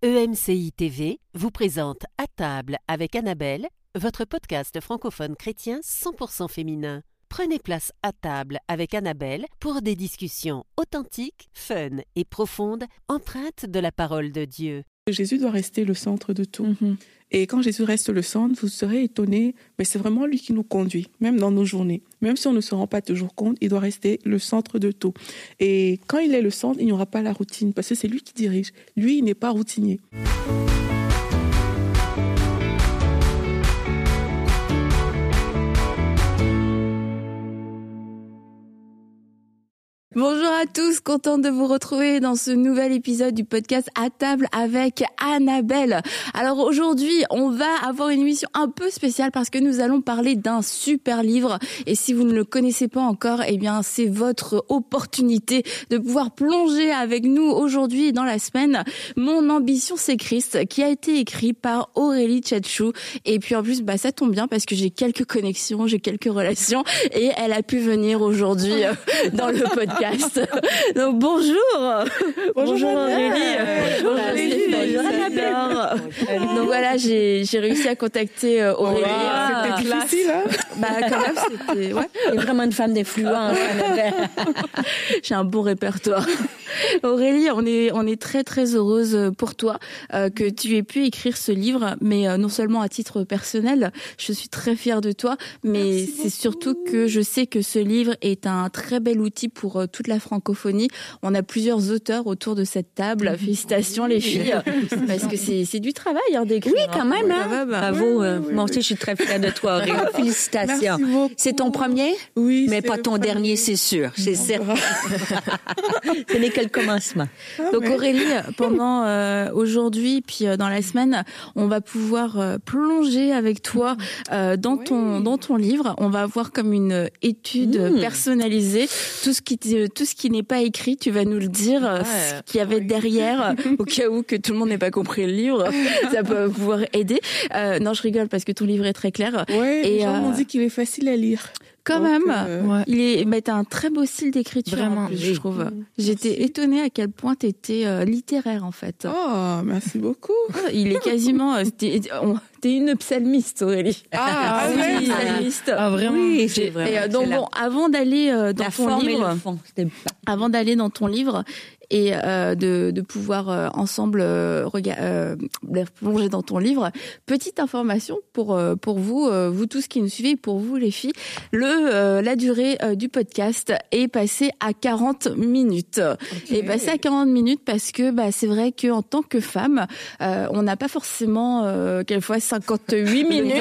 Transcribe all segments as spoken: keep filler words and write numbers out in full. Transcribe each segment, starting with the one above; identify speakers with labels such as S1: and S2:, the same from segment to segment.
S1: E M C I T V vous présente À table avec Annabelle, votre podcast francophone chrétien cent pour cent féminin. Prenez place à table avec Annabelle pour des discussions authentiques, fun et profondes, empreintes de la parole de Dieu.
S2: Jésus doit rester le centre de tout.
S3: Mm-hmm.
S2: Et quand Jésus reste le centre, vous serez étonnés, mais c'est vraiment lui qui nous conduit, même dans nos journées. Même si on ne se rend pas toujours compte, il doit rester le centre de tout. Et quand il est le centre, il n'y aura pas la routine, parce que c'est lui qui dirige. Lui, il n'est pas routinier.
S3: Bonjour à tous, contente de vous retrouver dans ce nouvel épisode du podcast À table avec Annabelle. Alors aujourd'hui, on va avoir une émission un peu spéciale parce que nous allons parler d'un super livre. Et si vous ne le connaissez pas encore, eh bien c'est votre opportunité de pouvoir plonger avec nous aujourd'hui et dans la semaine. Mon ambition c'est Christ, qui a été écrit par Aurélie Tchatchou. Et puis en plus, bah ça tombe bien parce que j'ai quelques connexions, j'ai quelques relations et elle a pu venir aujourd'hui dans le podcast. Donc bonjour.
S2: Bonjour,
S3: bonjour Aurélie.
S2: Bonjour Aurélie.
S3: Bonjour Annabelle. Donc voilà, j'ai j'ai réussi à contacter euh, Aurélie.
S2: Wow, ah, c'était difficile, hein.
S3: Bah quand même, c'était ouais.
S4: C'est vraiment une femme d'influence, Annabelle.
S3: J'ai un bon répertoire. Aurélie, on est on est très très heureuse pour toi euh, que tu aies pu écrire ce livre, mais euh, non seulement à titre personnel, je suis très fière de toi, mais Merci c'est beaucoup. Surtout que je sais que ce livre est un très bel outil pour euh, toute la francophonie. On a plusieurs auteurs autour de cette table. Félicitations les filles, parce que c'est c'est du travail hein, d'écrire.
S4: Oui, quand même. Hein.
S3: Hein.
S4: Bravo.
S2: Oui,
S4: euh,
S2: oui,
S4: moi
S2: oui.
S4: aussi, je suis très fière de toi, Aurélie. Félicitations.
S2: Merci beaucoup.
S4: C'est ton premier?
S2: Oui.
S4: Mais
S2: c'est
S4: pas
S2: le
S4: ton
S2: premier.
S4: dernier, c'est sûr. C'est certain. Ce n'est que le commencement.
S2: Ah,
S3: Donc
S2: mais...
S3: Aurélie, pendant euh, aujourd'hui puis euh, dans la semaine, on va pouvoir euh, plonger avec toi euh, dans
S2: oui.
S3: ton dans ton livre. On va avoir comme une étude
S4: mmh.
S3: personnalisée. Tout ce qui tout ce qui n'est pas écrit, tu vas nous le dire. Ouais. Ce qu'il y avait oui. derrière, au cas où que tout le monde n'ait pas compris le livre, ça peut pouvoir aider. Euh, non, je rigole parce que ton livre est très clair.
S2: Ouais. Et les gens
S3: euh,
S2: m'ont dit qu'il est facile à lire.
S3: Quand
S2: Donc,
S3: même,
S2: euh...
S3: ouais. il est, mais t'as un très beau style d'écriture.
S4: Vraiment,
S3: en plus,
S4: oui.
S3: je trouve.
S2: Mmh.
S3: J'étais
S2: Merci.
S3: étonnée à quel point t'étais euh, littéraire en fait.
S2: Oh, merci beaucoup.
S3: Il est quasiment, euh, t'es, on, t'es une psalmiste, Aurélie.
S2: Ah, ah
S3: oui,
S2: oui.
S3: psalmiste.
S4: Ah vraiment. Oui, c'est vrai.
S3: Et euh, donc bon, avant d'aller euh, dans
S4: la
S3: ton
S4: forme
S3: livre,
S4: et le fond. C'était...
S3: avant d'aller dans ton livre et euh, de, de pouvoir euh, ensemble euh, rega- euh, plonger dans ton livre, petite information pour euh, pour vous, euh, vous tous qui nous suivez, pour vous les filles, le euh, la durée euh, du podcast est passée à quarante minutes. Okay. Est passée à quarante minutes parce que bah c'est vrai que en tant que femme, euh, on n'a pas forcément euh, quelquefois cinquante-huit minutes.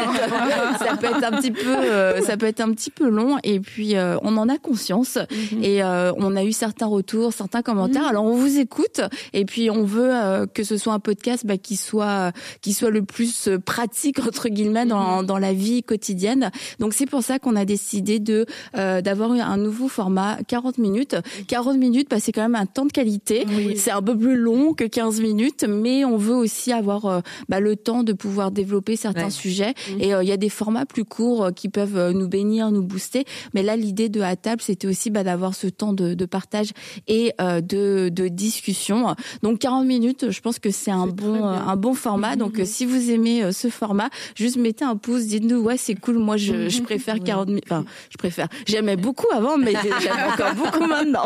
S3: Ça peut être un petit peu euh, ça peut être un petit peu long et puis euh, on en a conscience mm-hmm. et euh, on a eu certains retours, certains commentaires. Mm-hmm. Alors on vous écoute et puis on veut euh, que ce soit un podcast bah, qui soit qui soit le plus euh, pratique entre guillemets dans dans la vie quotidienne. Donc c'est pour ça qu'on a décidé de euh, d'avoir un nouveau format quarante minutes. quarante minutes, bah, c'est quand même un temps de qualité. Oui. C'est un peu plus long que quinze minutes, mais on veut aussi avoir euh, bah, le temps de pouvoir développer certains ouais. sujets. Mmh. Et il euh, y a des formats plus courts euh, qui peuvent euh, nous bénir, nous booster. Mais là, l'idée de À table, c'était aussi bah, d'avoir ce temps de, de partage et euh, de de discussion. Donc quarante minutes, je pense que c'est un c'est bon euh, un bon format. Mmh. Donc euh, si vous aimez euh, ce format, juste mettez un pouce, dites-nous ouais c'est cool. Moi je, mmh. je préfère quarante minutes. Enfin je préfère. J'aimais beaucoup avant, mais j'aime encore beaucoup maintenant.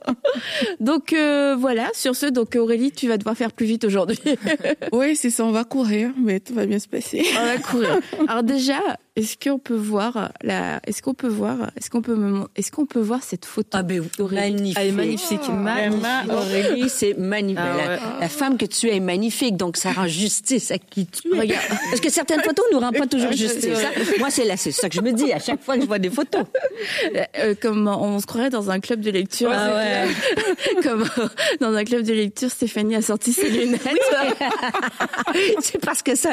S3: Donc euh, voilà. Sur ce, donc Aurélie, tu vas devoir faire plus vite aujourd'hui.
S2: Oui, c'est ça. On va courir, mais tout va bien se passer.
S3: On va courir. Alors déjà, est-ce qu'on peut voir la Est-ce qu'on peut voir Est-ce qu'on peut me... Est-ce qu'on peut voir cette photo?
S4: Ah ben magnifique.
S3: Elle est magnifique.
S4: Oh, magnifique. Aurélie, c'est magnifique. Ah, ouais. la, la femme que tu es est magnifique, donc ça rend justice à qui tu es. Regarde. Parce que certaines photos nous rendent pas toujours justice. Ça, moi, c'est là, c'est ça que je me dis à chaque fois que je vois des photos.
S3: Euh, comme on se croirait dans un club de lecture.
S4: Ah ouais.
S3: Comme dans un club de lecture, Stéphanie a sorti ses lunettes.
S4: Oui. C'est parce que sa lunette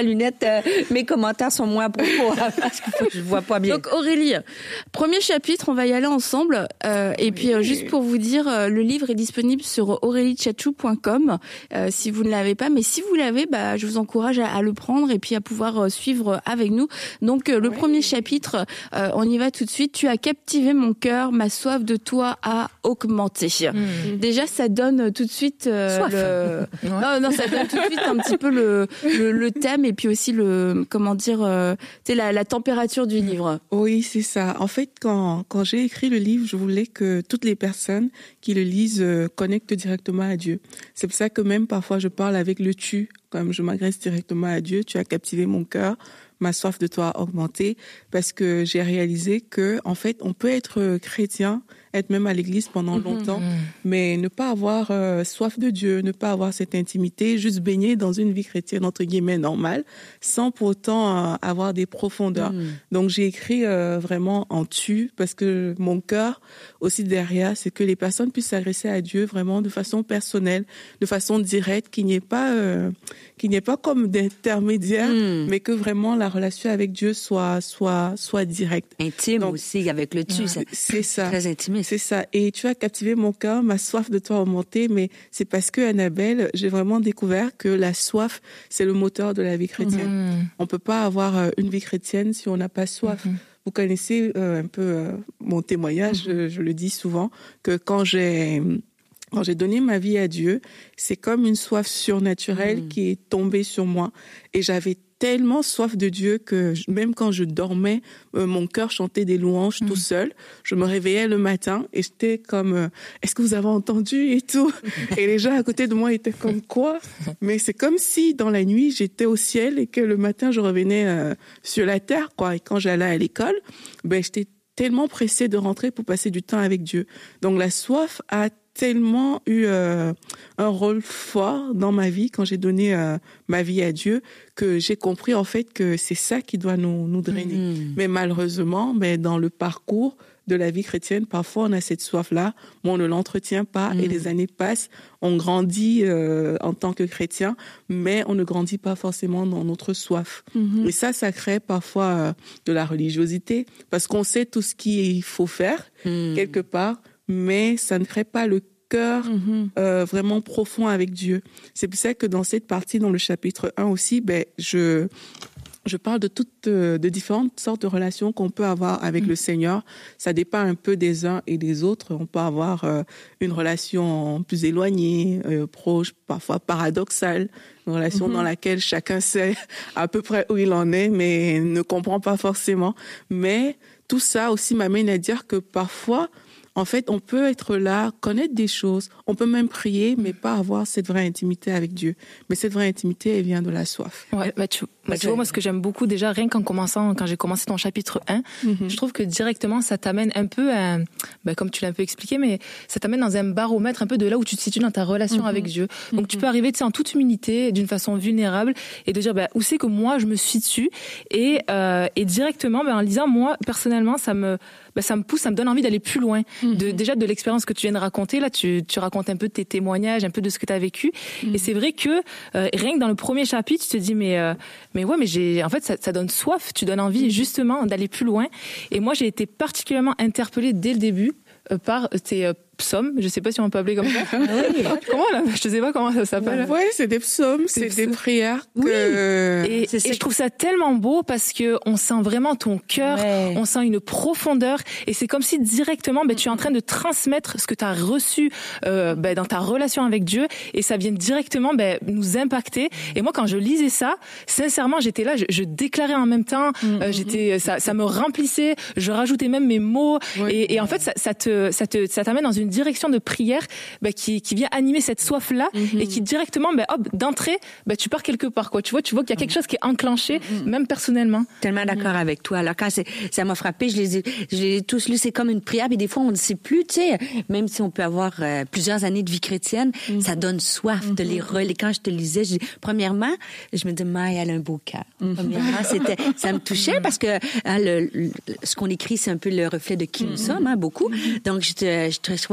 S4: euh, mes commentaires sont moins à propos, parce que je vois pas bien.
S3: Donc Aurélie, premier chapitre, on va y aller ensemble. Euh, et puis euh, juste pour vous dire, euh, le livre est disponible sur aurélie tchatchou point com euh, si vous ne l'avez pas. Mais si vous l'avez, bah, je vous encourage à, à le prendre et puis à pouvoir euh, suivre avec nous. Donc euh, le oui. premier chapitre, euh, on y va tout de suite. Tu as captivé mon cœur, ma soif de toi a augmenté. Mmh. Déjà, ça donne tout de suite euh, le... ouais. non, non, ça donne tout de suite un petit peu le, le, le thème et puis aussi le, comment dire, euh, tu sais, la, la température du livre.
S2: Oui, c'est ça. En fait, quand, quand j'ai écrit le livre, je voulais que toutes les personnes qui le lisent euh, connectent directement à Dieu. C'est pour ça que même parfois je parle avec le tu, comme je m'adresse directement à Dieu. Tu as captivé mon cœur, ma soif de toi a augmenté, parce que j'ai réalisé que, en fait, on peut être chrétien, être même à l'église pendant longtemps, mmh. mais ne pas avoir euh, soif de Dieu, ne pas avoir cette intimité, juste baigner dans une vie chrétienne, entre guillemets, normale, sans pour autant euh, avoir des profondeurs. Mmh. Donc, j'ai écrit euh, vraiment en tu, parce que mon cœur, aussi derrière, c'est que les personnes puissent s'adresser à Dieu vraiment de façon personnelle, de façon directe, qu'il n'y ait pas, euh, qu'il n'y ait pas comme d'intermédiaire, mmh. mais que vraiment la relation avec Dieu soit, soit, soit directe.
S4: Intime Donc, aussi, avec le tu,
S2: c'est, c'est ça.
S4: Très intime.
S2: C'est ça. Et tu as captivé mon cœur, ma soif de toi a augmenté, mais c'est parce que, Annabelle, j'ai vraiment découvert que la soif, c'est le moteur de la vie chrétienne. Mmh. On peut pas avoir une vie chrétienne si on n'a pas soif. Mmh. Vous connaissez euh, un peu euh, mon témoignage, mmh. je, je le dis souvent, que quand j'ai... Quand j'ai donné ma vie à Dieu, c'est comme une soif surnaturelle mmh. qui est tombée sur moi. Et j'avais tellement soif de Dieu que même quand je dormais, euh, mon cœur chantait des louanges mmh. tout seul. Je me réveillais le matin et j'étais comme euh, « Est-ce que vous avez entendu ?» et tout. Et les gens à côté de moi étaient comme « Quoi ?» Mais c'est comme si dans la nuit, j'étais au ciel et que le matin, je revenais euh, sur la terre, quoi. Et quand j'allais à l'école, ben, j'étais tellement pressée de rentrer pour passer du temps avec Dieu. Donc la soif a tellement eu euh, un rôle fort dans ma vie quand j'ai donné euh, ma vie à Dieu que j'ai compris en fait que c'est ça qui doit nous, nous drainer. Mmh. Mais malheureusement, mais dans le parcours de la vie chrétienne, parfois on a cette soif-là, mais on ne l'entretient pas mmh. et les années passent, on grandit euh, en tant que chrétien, mais on ne grandit pas forcément dans notre soif. Mmh. Et ça, ça crée parfois euh, de la religiosité parce qu'on sait tout ce qu'il faut faire mmh. quelque part, mais ça ne crée pas le cœur mm-hmm. euh, vraiment profond avec Dieu. C'est pour ça que dans cette partie, dans le chapitre un aussi, ben, je, je parle de toutes, de différentes sortes de relations qu'on peut avoir avec mm. le Seigneur. Ça dépend un peu des uns et des autres. On peut avoir euh, une relation plus éloignée, euh, proche, parfois paradoxale, une relation mm-hmm. dans laquelle chacun sait à peu près où il en est, mais ne comprend pas forcément. Mais tout ça aussi m'amène à dire que parfois, en fait, on peut être là, connaître des choses, on peut même prier, mais pas avoir cette vraie intimité avec Dieu. Mais cette vraie intimité, elle vient de la soif.
S5: Ouais, bah tu, bah tu vois, moi, ce que j'aime beaucoup, déjà, rien qu'en commençant, quand j'ai commencé ton chapitre un, mm-hmm. je trouve que directement, ça t'amène un peu à, bah, comme tu l'as un peu expliqué, mais ça t'amène dans un baromètre un peu de là où tu te situes dans ta relation mm-hmm. avec Dieu. Donc, mm-hmm. tu peux arriver, tu sais, en toute humilité, d'une façon vulnérable, et de dire, bah, où c'est que moi, je me situe, et, euh, et directement, bah, en lisant, moi, personnellement, ça me, bah, ça me pousse, ça me donne envie d'aller plus loin. De, déjà de l'expérience que tu viens de raconter, là tu, tu racontes un peu de tes témoignages, un peu de ce que tu as vécu, mmh. et c'est vrai que euh, rien que dans le premier chapitre, tu te dis mais euh, mais ouais mais j'ai en fait ça, ça donne soif, tu donnes envie mmh. justement d'aller plus loin. Et moi j'ai été particulièrement interpellée dès le début euh, par tes euh, psaumes, je sais pas si on peut appeler comme ça. Oui. Comment là, je sais pas comment ça s'appelle.
S2: Ouais, c'est des psaumes, c'est, c'est des prières. Que...
S5: Oui. Et, c'est et je trouve ça tellement beau parce que on sent vraiment ton cœur, ouais. on sent une profondeur, et c'est comme si directement, ben tu es en train de transmettre ce que tu as reçu euh, ben, dans ta relation avec Dieu, et ça vient directement ben nous impacter. Et moi, quand je lisais ça, sincèrement, j'étais là, je, je déclarais en même temps, mm-hmm. euh, j'étais, ça, ça me remplissait, je rajoutais même mes mots, ouais. et, et en fait, ça, ça te, ça te, ça t'amène dans une direction de prière bah, qui, qui vient animer cette soif-là mm-hmm. et qui directement, bah, hop, d'entrée, bah, tu pars quelque part, quoi. Tu vois, tu vois qu'il y a quelque chose qui est enclenché, mm-hmm. même personnellement.
S4: Tellement d'accord mm-hmm. avec toi. Alors, quand c'est, ça m'a frappé, je les ai, je les ai tous lus, c'est comme une prière, mais des fois, on ne sait plus, tu sais, même si on peut avoir euh, plusieurs années de vie chrétienne, mm-hmm. ça donne soif mm-hmm. de les relire. Quand je te lisais, je, premièrement, je me disais, Maï, elle a un beau cœur. Mm-hmm. Premièrement, c'était, ça me touchait parce que hein, le, le, ce qu'on écrit, c'est un peu le reflet de qui mm-hmm. nous sommes, hein, beaucoup. Mm-hmm. Donc, je te, je te trouvais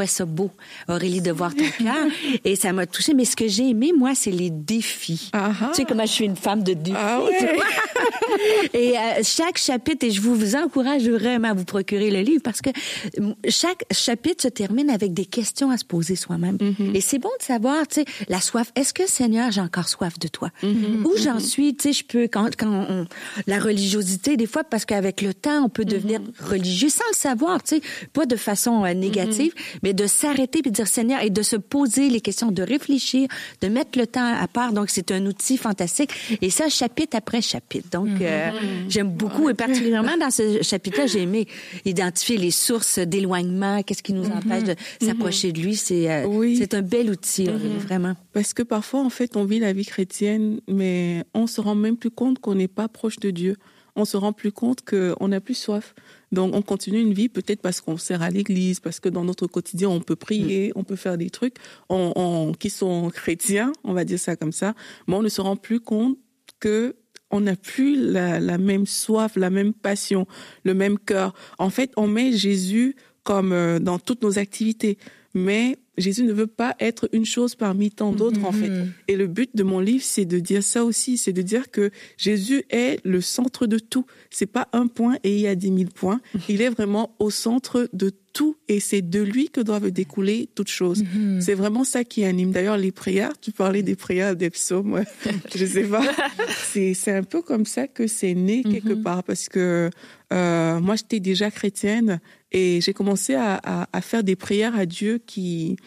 S4: trouvais ça beau, Aurélie, de voir ton cœur. Et ça m'a touchée. Mais ce que j'ai aimé, moi, c'est les défis. Uh-huh. Tu sais comment je suis une femme de défis. Ah ouais. Et euh, chaque chapitre, et je vous, vous encourage vraiment à vous procurer le livre parce que chaque chapitre se termine avec des questions à se poser soi-même. Mm-hmm. Et c'est bon de savoir, tu sais, la soif. Est-ce que, Seigneur, j'ai encore soif de toi? Mm-hmm. Où j'en suis, tu sais, je peux, quand, quand on, la religiosité, des fois, parce qu'avec le temps, on peut devenir mm-hmm. religieux sans le savoir, tu sais, pas de façon euh, négative, mm-hmm. mais de s'arrêter et de dire, Seigneur, et de se poser les questions, de réfléchir, de mettre le temps à part. Donc, c'est un outil fantastique. Et ça, chapitre après chapitre. Donc, mm-hmm. euh, j'aime beaucoup, et particulièrement dans ce chapitre-là, j'ai aimé identifier les sources d'éloignement, qu'est-ce qui nous mm-hmm. empêche de s'approcher de lui. C'est, euh, oui. c'est un bel outil, mm-hmm. vraiment.
S2: Parce que parfois, en fait, on vit la vie chrétienne, mais on se rend même plus compte qu'on n'est pas proche de Dieu. On se rend plus compte qu'on n'a plus soif. Donc, on continue une vie peut-être parce qu'on sert à l'église, parce que dans notre quotidien, on peut prier, on peut faire des trucs on, on, qui sont chrétiens, on va dire ça comme ça, mais on ne se rend plus compte que on n'a plus la, la même soif, la même passion, le même cœur. En fait, on met Jésus comme euh, dans toutes nos activités, mais Jésus ne veut pas être une chose parmi tant d'autres, mm-hmm. en fait. Et le but de mon livre, c'est de dire ça aussi, c'est de dire que Jésus est le centre de tout. C'est pas un point et il y a dix mille points. Il est vraiment au centre de tout et c'est de lui que doivent découler toutes choses. Mm-hmm. C'est vraiment ça qui anime. D'ailleurs, les prières, tu parlais des prières des psaumes, ouais. Je sais pas. C'est, c'est un peu comme ça que c'est né mm-hmm. quelque part parce que euh, moi, j'étais déjà chrétienne et j'ai commencé à, à, à faire des prières à Dieu qui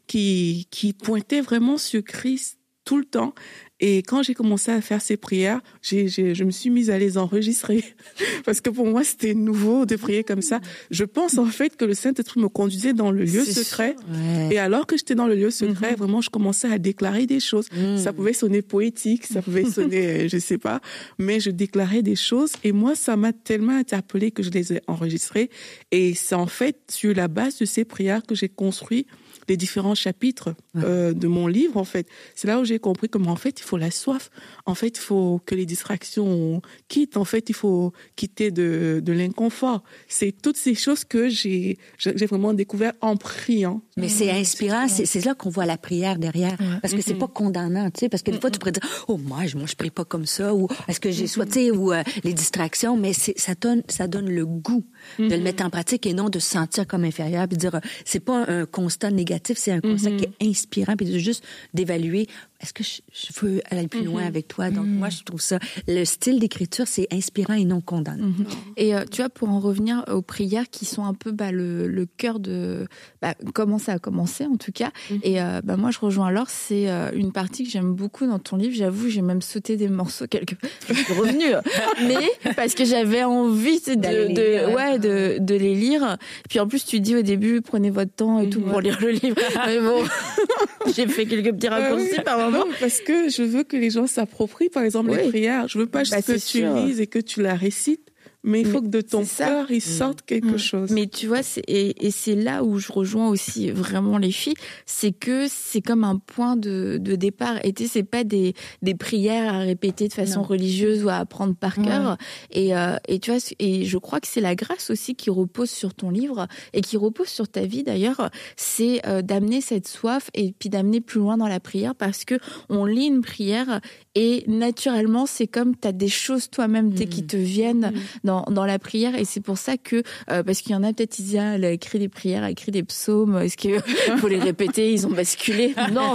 S2: qui qui pointait vraiment sur Christ tout le temps. Et quand j'ai commencé à faire ces prières, j'ai, j'ai, je me suis mise à les enregistrer parce que pour moi c'était nouveau de prier comme ça. Je pense en fait que le Saint-Esprit me conduisait dans le lieu C'est secret. Ouais. Et alors que j'étais dans le lieu secret, mm-hmm. vraiment je commençais à déclarer des choses. Mm. Ça pouvait sonner poétique, ça pouvait sonner, je sais pas, mais je déclarais des choses. Et moi ça m'a tellement interpellée que je les ai enregistrées. Et c'est en fait sur la base de ces prières que j'ai construit les différents chapitres euh, de mon livre, en fait. C'est là où j'ai compris comment, en fait, il faut la soif. En fait, il faut que les distractions quittent. En fait, il faut quitter de, de l'inconfort. C'est toutes ces choses que j'ai, j'ai vraiment découvert en priant.
S4: Mais c'est inspirant. C'est, c'est là qu'on voit la prière derrière. Parce que c'est pas condamnant, tu sais. Parce que des fois, tu pourrais dire, oh, moi, je, moi, je prie pas comme ça. Ou est-ce que j'ai soit, tu sais, ou euh, les distractions. Mais c'est, ça donne, ça donne le goût de le mettre en pratique et non de se sentir comme inférieur puis de dire, euh, c'est pas un, un constat négatif. C'est un concept mm-hmm. qui est inspirant, puis de juste d'évaluer, est-ce que je, je veux aller plus loin mm-hmm. avec toi? Donc, mm-hmm. moi, je trouve ça, le style d'écriture, c'est inspirant et non condamnant.
S3: Mm-hmm. Et euh, tu vois, pour en revenir aux prières qui sont un peu bah, le, le cœur de bah, comment ça a commencé, en tout cas. Mm-hmm. Et euh, bah, moi, je rejoins Laure, c'est euh, une partie que j'aime beaucoup dans ton livre. J'avoue, j'ai même sauté des morceaux quelque part. Je suis revenue, mais parce que j'avais envie de, de, de, ouais, de, de les lire. Puis en plus, tu dis au début, prenez votre temps et mm-hmm. tout pour lire le livre. Mais bon, j'ai fait quelques petits raccourcis
S2: oui.
S3: par moment.
S2: Non, parce que je veux que les gens s'approprient, par exemple, oui. les prières. Je veux pas juste bah, que tu sûr. lises et que tu la récites. Mais il faut mais que de ton cœur, il sorte quelque mmh. chose.
S3: Mais tu vois, c'est, et, et c'est là où je rejoins aussi vraiment les filles, c'est que c'est comme un point de, de départ. Et tu sais, c'est pas des, des prières à répéter de façon non. religieuse ou à apprendre par cœur. Mmh. Et, euh, et tu vois, et je crois que c'est la grâce aussi qui repose sur ton livre et qui repose sur ta vie d'ailleurs, c'est euh, d'amener cette soif et puis d'amener plus loin dans la prière parce que on lit une prière et naturellement, c'est comme t'as des choses toi-même mmh. qui te viennent mmh. dans dans la prière et c'est pour ça que euh, parce qu'il y en a peut-être ils disent ah, elle a écrit des prières, elle a écrit des psaumes, est-ce qu'il faut les répéter, ils ont basculé? Non.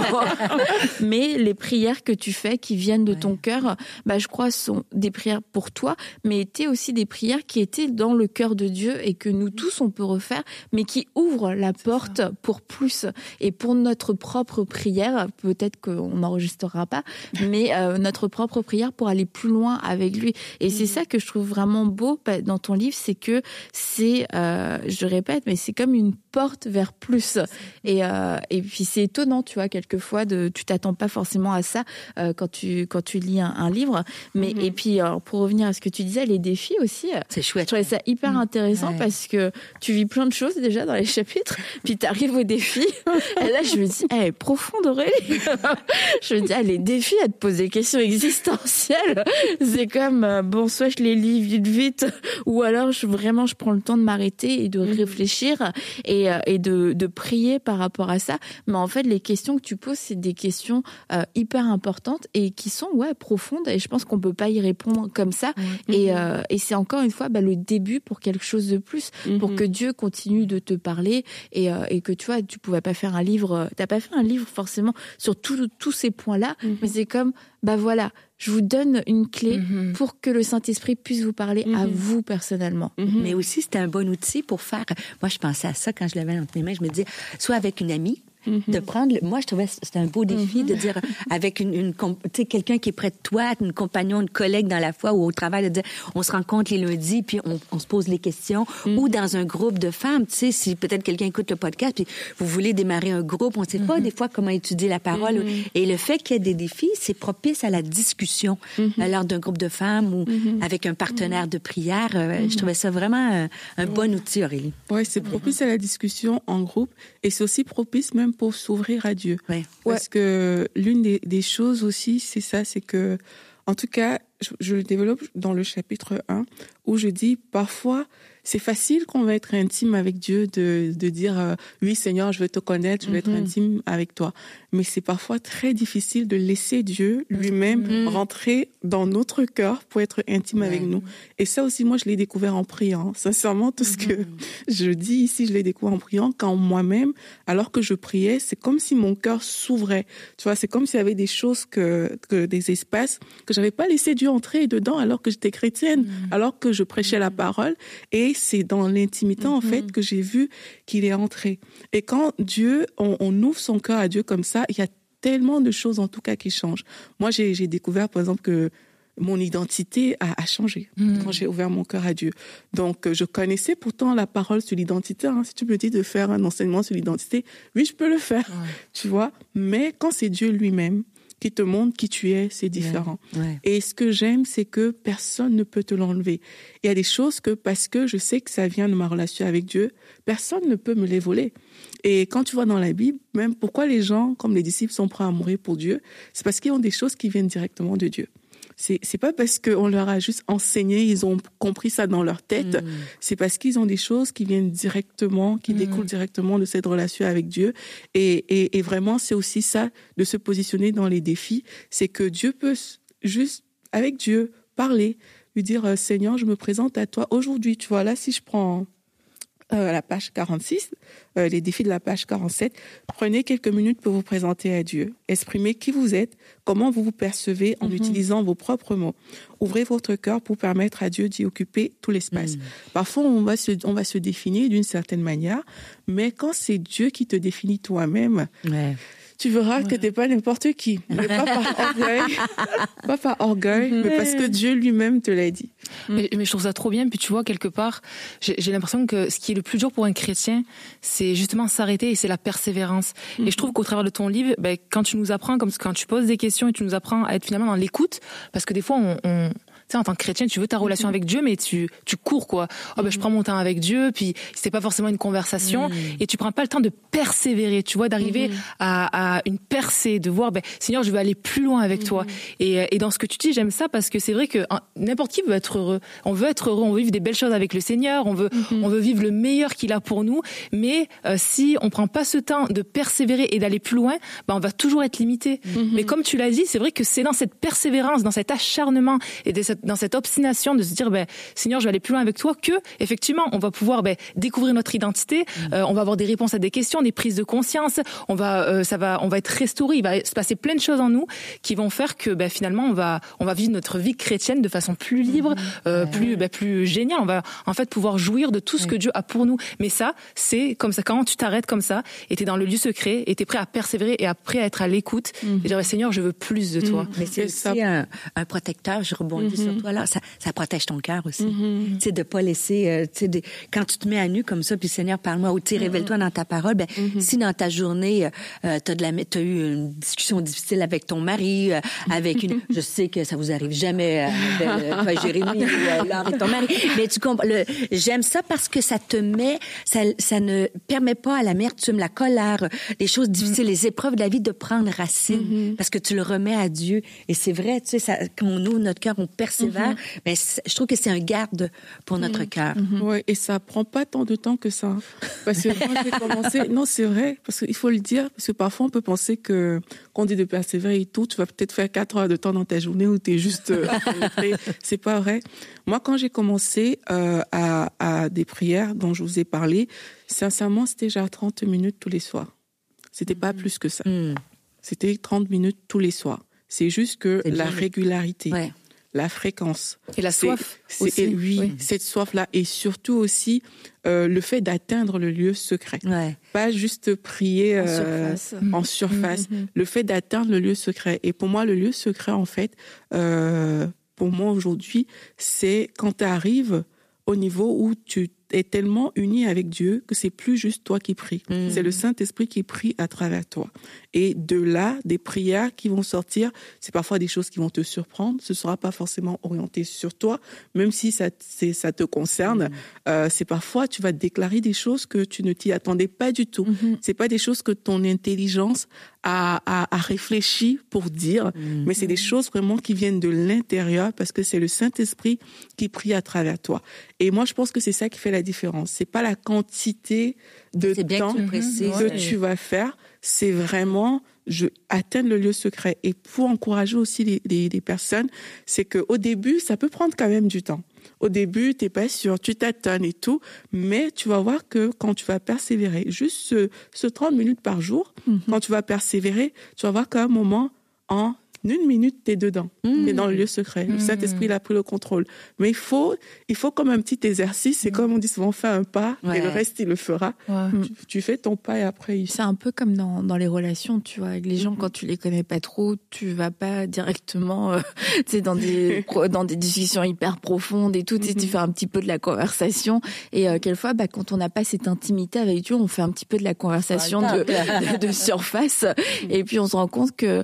S3: Mais les prières que tu fais qui viennent de ouais. ton cœur, bah je crois sont des prières pour toi, mais étaient aussi des prières qui étaient dans le cœur de Dieu et que nous tous on peut refaire, mais qui ouvrent la c'est porte ça. Pour plus et pour notre propre prière, peut-être qu'on n'enregistrera pas, mais euh, notre propre prière pour aller plus loin avec lui. Et mmh. c'est ça que je trouve vraiment beau dans ton livre, c'est que c'est, euh, je répète, mais c'est comme une porte vers plus. Et euh, et puis c'est étonnant, tu vois, quelquefois de, tu t'attends pas forcément à ça euh, quand tu quand tu lis un, un livre. Mais mm-hmm. et puis alors, pour revenir à ce que tu disais, les défis aussi.
S4: C'est chouette.
S3: Je trouvais ça hyper mmh. intéressant ouais. parce que tu vis plein de choses déjà dans les chapitres, puis tu arrives aux défis. Et là, je me dis, elle est profonde, Aurélie. Je me dis, ah, les défis à te poser des questions existentielles, c'est comme euh, bon, soit je les lis vite vite. Ou alors, je, vraiment, je prends le temps de m'arrêter et de réfléchir. Et, et, et de, de prier par rapport à ça. Mais en fait, les questions que tu poses, c'est des questions euh, hyper importantes et qui sont ouais profondes. Et je pense qu'on peut pas y répondre comme ça. Ouais. Et, euh, et c'est encore une fois bah, le début pour quelque chose de plus, mm-hmm. pour que Dieu continue de te parler et, euh, et que tu vois, tu pouvais pas faire un livre, t'as pas fait un livre forcément sur tous ces points-là, mm-hmm. mais c'est comme bah voilà. Je vous donne une clé mm-hmm. pour que le Saint-Esprit puisse vous parler mm-hmm. à vous personnellement.
S4: Mm-hmm. Mais aussi, c'était un bon outil pour faire... Moi, je pensais à ça quand je l'avais entre mes mains. Je me disais, soit avec une amie, mm-hmm. de prendre... Moi, je trouvais que c'était un beau défi mm-hmm. de dire, avec une, une, tu sais, quelqu'un qui est près de toi, une compagnon, une collègue dans la foi ou au travail, de dire, on se rencontre les lundis, puis on, on se pose les questions. Mm-hmm. Ou dans un groupe de femmes, tu sais, si peut-être quelqu'un écoute le podcast, puis vous voulez démarrer un groupe, on ne sait mm-hmm. pas des fois comment étudier la parole. Mm-hmm. Et le fait qu'il y ait des défis, c'est propice à la discussion. Mm-hmm. lors d'un groupe de femmes ou mm-hmm. avec un partenaire mm-hmm. de prière. Euh, mm-hmm. Je trouvais ça vraiment un, un bon ouais. outil, Aurélie.
S2: Oui, c'est propice mm-hmm. à la discussion en groupe et c'est aussi propice même pour s'ouvrir à Dieu. Ouais. Parce ouais. que l'une des, des choses aussi, c'est ça, c'est que, en tout cas, je, je le développe dans le chapitre un où je dis parfois, c'est facile qu'on va être intime avec Dieu, de, de dire euh, « Oui, Seigneur, je veux te connaître, je veux mm-hmm. être intime avec toi. » Mais c'est parfois très difficile de laisser Dieu lui-même mm-hmm. rentrer dans notre cœur pour être intime mm-hmm. avec nous. Et ça aussi, moi, je l'ai découvert en priant. Sincèrement, tout ce que je dis ici, je l'ai découvert en priant. Quand moi-même, alors que je priais, c'est comme si mon cœur s'ouvrait. Tu vois, c'est comme s'il y avait des choses, que, que des espaces que j'avais pas laissé Dieu entrer dedans alors que j'étais chrétienne, mm-hmm. alors que je prêchais mm-hmm. la parole. Et c'est dans l'intimité, mm-hmm. en fait, que j'ai vu qu'il est entré. Et quand Dieu, on, on ouvre son cœur à Dieu comme ça, il y a tellement de choses, en tout cas, qui changent. Moi, j'ai, j'ai découvert, par exemple, que mon identité a, a changé mm-hmm. quand j'ai ouvert mon cœur à Dieu. Donc, je connaissais pourtant la parole sur l'identité. Hein. Si tu me dis de faire un enseignement sur l'identité, oui, je peux le faire, ouais. tu vois. Mais quand c'est Dieu lui-même qui te montre qui tu es, c'est différent. Ouais, ouais. Et ce que j'aime, c'est que personne ne peut te l'enlever. Il y a des choses que, parce que je sais que ça vient de ma relation avec Dieu, personne ne peut me les voler. Et quand tu vois dans la Bible, même pourquoi les gens, comme les disciples, sont prêts à mourir pour Dieu, c'est parce qu'ils ont des choses qui viennent directement de Dieu. C'est, c'est pas parce qu'on leur a juste enseigné, ils ont compris ça dans leur tête. Mmh. C'est parce qu'ils ont des choses qui viennent directement, qui mmh. découlent directement de cette relation avec Dieu. Et, et, et vraiment, c'est aussi ça, de se positionner dans les défis. C'est que Dieu peut juste, avec Dieu, parler, lui dire, Seigneur, je me présente à toi aujourd'hui. Tu vois, là, si je prends euh, la page quarante-six, euh, les défis de la page quarante-sept, prenez quelques minutes pour vous présenter à Dieu. Exprimez qui vous êtes, comment vous vous percevez en mm-hmm. utilisant vos propres mots. Ouvrez votre cœur pour permettre à Dieu d'y occuper tout l'espace. Mm. Parfois, on va se, on va se définir d'une certaine manière, mais quand c'est Dieu qui te définit toi-même, ouais. tu verras ouais. que t'es pas n'importe qui. Mais pas par orgueil, pas par orgueil, mm-hmm. mais parce que Dieu lui-même te l'a dit.
S5: Mais, mais je trouve ça trop bien. Puis tu vois, quelque part, j'ai, j'ai l'impression que ce qui est le plus dur pour un chrétien, c'est justement s'arrêter et c'est la persévérance. Mm-hmm. Et je trouve qu'au travers de ton livre, ben, quand tu nous apprends, comme quand tu poses des questions et tu nous apprends à être finalement dans l'écoute, parce que des fois, on... on tu sais, en tant que chrétien, tu veux ta relation avec Dieu, mais tu, tu cours, quoi. Oh, ben, je prends mon temps avec Dieu, puis c'est pas forcément une conversation, mmh. et tu prends pas le temps de persévérer, tu vois, d'arriver mmh. à, à une percée, de voir, ben, Seigneur, je veux aller plus loin avec mmh. toi. Et, et dans ce que tu dis, j'aime ça parce que c'est vrai que n'importe qui veut être heureux. On veut être heureux, on veut vivre des belles choses avec le Seigneur, on veut, mmh. on veut vivre le meilleur qu'il a pour nous, mais euh, si on prend pas ce temps de persévérer et d'aller plus loin, ben, on va toujours être limité. Mmh. Mais comme tu l'as dit, c'est vrai que c'est dans cette persévérance, dans cet acharnement et de cette dans cette obstination de se dire, ben, Seigneur, je vais aller plus loin avec toi, que, effectivement, on va pouvoir, ben, découvrir notre identité, mmh. euh, on va avoir des réponses à des questions, des prises de conscience, on va, euh, ça va, on va être restauré, il va se passer plein de choses en nous qui vont faire que, ben, finalement, on va, on va vivre notre vie chrétienne de façon plus libre, mmh. euh, ouais. plus, ben, plus géniale. On va, en fait, pouvoir jouir de tout ce ouais. que Dieu a pour nous. Mais ça, c'est comme ça, quand tu t'arrêtes comme ça, et t'es dans le lieu secret, et t'es prêt à persévérer et après à être à l'écoute, mmh. et dire, Seigneur, je veux plus de toi. Mmh.
S4: Mais c'est aussi ça... un, un protecteur, je rebondis mmh. sur toi, là. Ça, ça protège ton cœur aussi. Mm-hmm. Tu sais, de pas laisser, euh, tu sais, de, quand tu te mets à nu comme ça, puis Seigneur, parle-moi, ou tu sais, mm-hmm. révèle-toi dans ta parole, ben, mm-hmm. si dans ta journée, euh, t'as de la, t'as eu une discussion difficile avec ton mari, euh, avec une, je sais que ça vous arrive jamais, euh, avec, euh, Jérémy, ou euh, Laure et ton mari, mais tu comprends, le, j'aime ça parce que ça te met, ça, ça ne permet pas à l'amertume, la colère, les choses difficiles, mm-hmm. les épreuves de la vie de prendre racine, mm-hmm. parce que tu le remets à Dieu. Et c'est vrai, tu sais, ça, quand on ouvre notre cœur, on perçoit persévère, mm-hmm. mais je trouve que c'est un garde pour notre mm-hmm. cœur.
S2: Mm-hmm. Ouais, et ça prend pas tant de temps que ça. Parce que quand j'ai commencé, non, c'est vrai, parce qu'il faut le dire, parce que parfois on peut penser que quand on dit de persévérer et tout, tu vas peut-être faire quatre heures de temps dans ta journée où tu es juste euh, c'est pas vrai. Moi, quand j'ai commencé euh, à, à des prières dont je vous ai parlé, sincèrement, c'était genre trente minutes tous les soirs. C'était mm-hmm. pas plus que ça. Mm. C'était trente minutes tous les soirs. C'est juste que c'est la bien. régularité, ouais. la fréquence.
S5: Et la soif
S2: c'est,
S5: aussi.
S2: Et oui, oui, cette soif-là. Et surtout aussi, euh, le fait d'atteindre le lieu secret. Ouais. Pas juste prier
S3: en
S2: euh,
S3: surface.
S2: En surface.
S3: Mm-hmm.
S2: Le fait d'atteindre le lieu secret. Et pour moi, le lieu secret, en fait, euh, pour moi aujourd'hui, c'est quand tu arrives au niveau où tu es tellement uni avec Dieu que c'est plus juste toi qui pries. Mmh. C'est le Saint-Esprit qui prie à travers toi. Et de là, des prières qui vont sortir, c'est parfois des choses qui vont te surprendre. Ce ne sera pas forcément orienté sur toi, même si ça, c'est, ça te concerne. Mmh. Euh, c'est parfois, tu vas déclarer des choses que tu ne t'y attendais pas du tout. Mmh. C'est pas des choses que ton intelligence a, a, a réfléchi pour dire, mmh. mais c'est des choses vraiment qui viennent de l'intérieur parce que c'est le Saint-Esprit qui prie à travers toi. Et moi, je pense que c'est ça qui fait la différence. C'est pas la quantité de
S4: c'est bien
S2: temps
S4: que tu, précises,
S2: que ouais. tu vas faire. C'est vraiment je atteindre le lieu secret. Et pour encourager aussi les, les, les personnes, c'est que au début, ça peut prendre quand même du temps. Au début, t'es pas sûr, tu tâtonnes et tout, mais tu vas voir que quand tu vas persévérer, juste ce, ce trente minutes par jour, mm-hmm. quand tu vas persévérer, tu vas voir qu'à un moment, en une minute, t'es dedans. Mmh. T'es dans le lieu secret. Mmh. Le Saint-Esprit, il a pris le contrôle. Mais il faut, il faut comme un petit exercice. C'est mmh. comme on dit souvent, fais un pas ouais. et le reste, il le fera. Ouais. Tu, tu fais ton pas et après, il...
S3: C'est un peu comme dans, dans les relations, tu vois. Avec les gens, mmh. quand tu les connais pas trop, tu vas pas directement, euh, tu sais, dans des, dans des discussions hyper profondes et tout. Mmh. Tu fais un petit peu de la conversation. Et euh, quelquefois, bah, quand on n'a pas cette intimité avec Dieu, on fait un petit peu de la conversation de, de, de surface. Mmh. Et puis, on se rend compte que, euh,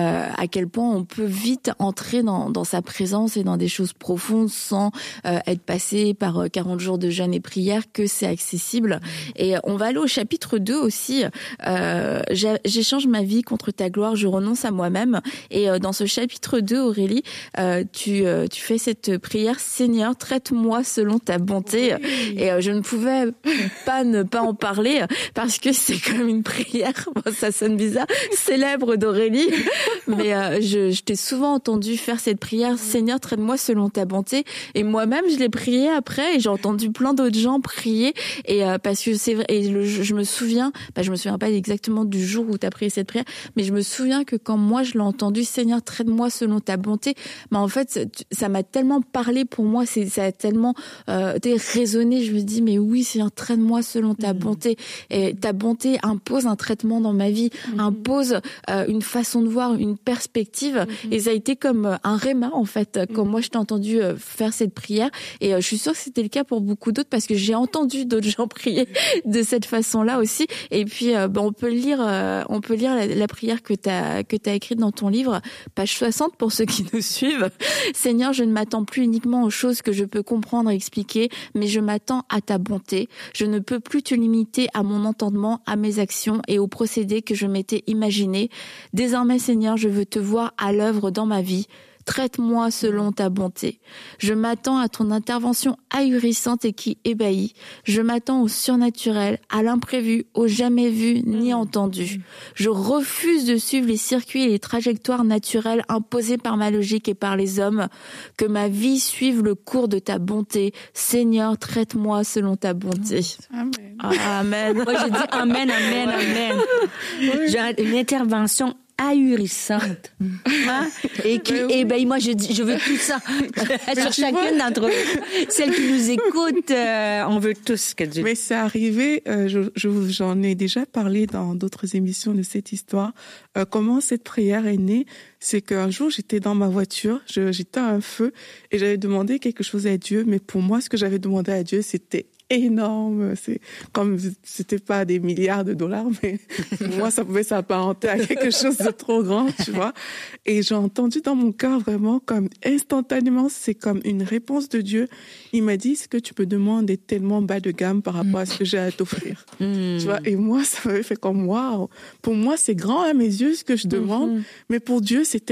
S3: à quel point on peut vite entrer dans, dans sa présence et dans des choses profondes sans euh, être passé par quarante jours de jeûne et prière, que c'est accessible. Et on va aller au chapitre deux aussi. Euh, j'échange ma vie contre ta gloire, je renonce à moi-même. Et euh, dans ce chapitre deux, Aurélie, euh, tu, euh, tu fais cette prière: Seigneur, traite-moi selon ta bonté. Oui. Et euh, je ne pouvais pas ne pas en parler parce que c'est comme une prière, bon, ça sonne bizarre, célèbre d'Aurélie. Mais euh, je, je t'ai souvent entendu faire cette prière: Seigneur, traite-moi selon ta bonté. Et moi-même, je l'ai priée après, et j'ai entendu plein d'autres gens prier. Et euh, parce que c'est vrai, et le, je me souviens, bah, je me souviens pas exactement du jour où tu as prié cette prière, mais je me souviens que quand moi je l'ai entendu, Seigneur, traite-moi selon ta bonté, bah en fait, ça m'a tellement parlé pour moi, c'est, ça a tellement euh, résonné. Je me dis, mais oui, Seigneur, traite-moi selon ta mmh. bonté. Et ta bonté impose un traitement dans ma vie, mmh. impose euh, une façon de voir, une perspective. Mm-hmm. Et ça a été comme un réma, en fait, quand mm-hmm. moi je t'ai entendu faire cette prière. Et je suis sûre que c'était le cas pour beaucoup d'autres, parce que j'ai entendu d'autres gens prier de cette façon-là aussi. Et puis, ben, on peut lire, on peut lire la, la prière que t'as, que t'as écrite dans ton livre, page soixante pour ceux qui nous suivent. Seigneur, je ne m'attends plus uniquement aux choses que je peux comprendre et expliquer, mais je m'attends à ta bonté. Je ne peux plus te limiter à mon entendement, à mes actions et aux procédés que je m'étais imaginés. Désormais, Seigneur, je veux te voir à l'œuvre dans ma vie. Traite-moi selon ta bonté. Je m'attends à ton intervention ahurissante et qui ébahit. Je m'attends au surnaturel, à l'imprévu, au jamais vu ni entendu. Je refuse de suivre les circuits et les trajectoires naturelles imposées par ma logique et par les hommes. Que ma vie suive le cours de ta bonté. Seigneur, traite-moi selon ta bonté.
S2: Amen.
S3: Amen.
S4: Moi, je dis amen, amen, amen. Oui. J'ai une intervention ahurissante. Hein? Et qui, ben oui. et ben moi je dis, je veux tout ça sur chacune d'entre eux. Celles qui nous écoutent, euh, on veut tous qu'elles disent.
S2: Mais c'est arrivé, euh, je, je, j'en ai déjà parlé dans d'autres émissions de cette histoire. Euh, comment cette prière est née, c'est qu'un jour j'étais dans ma voiture, je, j'étais à un feu et j'avais demandé quelque chose à Dieu, mais pour moi ce que j'avais demandé à Dieu c'était énorme, c'est comme c'était pas des milliards de dollars, mais pour moi ça pouvait s'apparenter à quelque chose de trop grand, tu vois. Et j'ai entendu dans mon cœur vraiment comme instantanément, c'est comme une réponse de Dieu. Il m'a dit: ce que tu peux demander est tellement bas de gamme par rapport à ce que j'ai à t'offrir, mmh. tu vois. Et moi ça m'avait fait comme waouh. Pour moi c'est grand à mes yeux ce que je demande, mmh. mais pour Dieu c'est tellement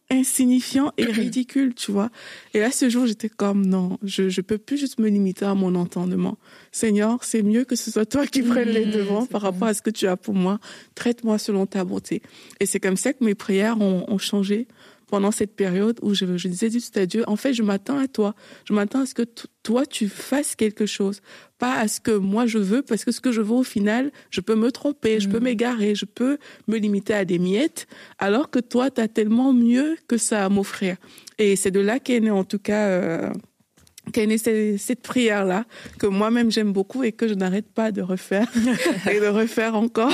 S2: insignifiant et ridicule, tu vois. Et là, ce jour, j'étais comme, non, je je peux plus juste me limiter à mon entendement. Seigneur, c'est mieux que ce soit toi qui prennes les devants par rapport à ce que tu as pour moi. Traite-moi selon ta bonté. Et c'est comme ça que mes prières ont, ont changé pendant cette période où je, je disais juste à Dieu, en fait, je m'attends à toi. Je m'attends à ce que t- toi, tu fasses quelque chose. Pas à ce que moi, je veux, parce que ce que je veux, au final, je peux me tromper, mmh. je peux m'égarer, je peux me limiter à des miettes, alors que toi, tu as tellement mieux que ça à m'offrir. Et c'est de là qu'est née, en tout cas... Euh, qu'est née cette, cette prière-là, que moi-même j'aime beaucoup et que je n'arrête pas de refaire et de refaire encore.